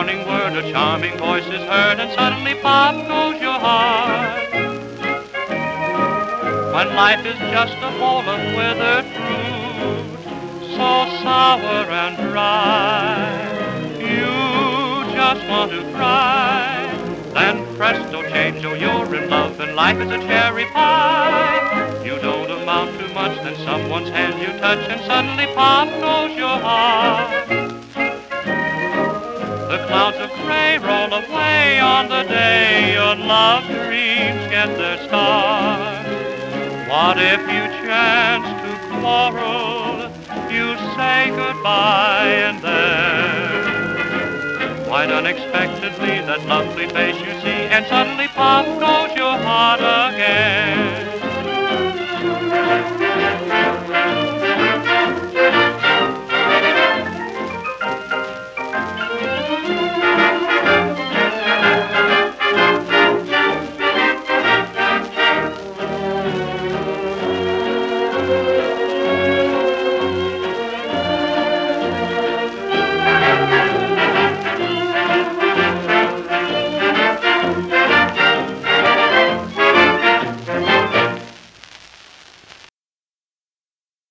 warning word, a charming voice is heard, and suddenly pop goes your heart. When life is just a bowl of withered fruit, so sour and dry, you just want to cry. Then presto chango, you're in love, and life is a cherry pie. You don't amount to much, then someone's hand you touch, and suddenly pop goes your heart. The clouds of gray roll away on the day your love dreams get their start. What if you chance to quarrel? You say goodbye, and then quite unexpectedly that lovely face you see, and suddenly pop goes your heart again.